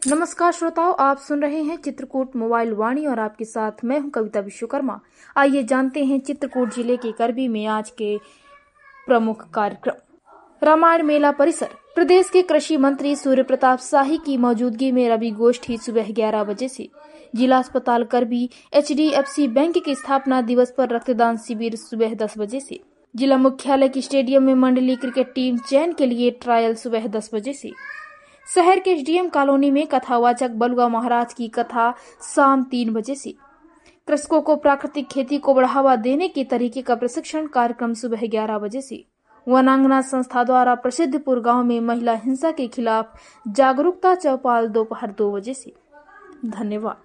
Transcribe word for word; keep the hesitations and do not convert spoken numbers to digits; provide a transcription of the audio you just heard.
नमस्कार श्रोताओं, आप सुन रहे हैं चित्रकूट मोबाइल वाणी और आपके साथ मैं हूं कविता विश्वकर्मा। आइए जानते हैं चित्रकूट जिले के करबी में आज के प्रमुख कार्यक्रम। रामायण मेला परिसर। प्रदेश के कृषि मंत्री सूर्य प्रताप शाही की मौजूदगी में रवि गोष्ठी सुबह ग्यारह बजे से। जिला अस्पताल Karbi H D F C bank के स्थापना दिवस पर रक्तदान शिविर सुबह दस बजे से। जिला मुख्यालय के स्टेडियम में मंडलीय क्रिकेट टीम चयन के लिए ट्रायल सुबह दस बजे से। शहर के एच डी एम कॉलोनी में कथावाचक बलुआ महाराज की कथा शाम तीन बजे से। कृषकों को प्राकृतिक खेती को बढ़ावा देने के तरीके का प्रशिक्षण कार्यक्रम सुबह ग्यारह बजे से। वनांगना संस्था द्वारा प्रसिद्धपुर गांव में महिला हिंसा के खिलाफ जागरूकता चौपाल दोपहर दो बजे से। धन्यवाद।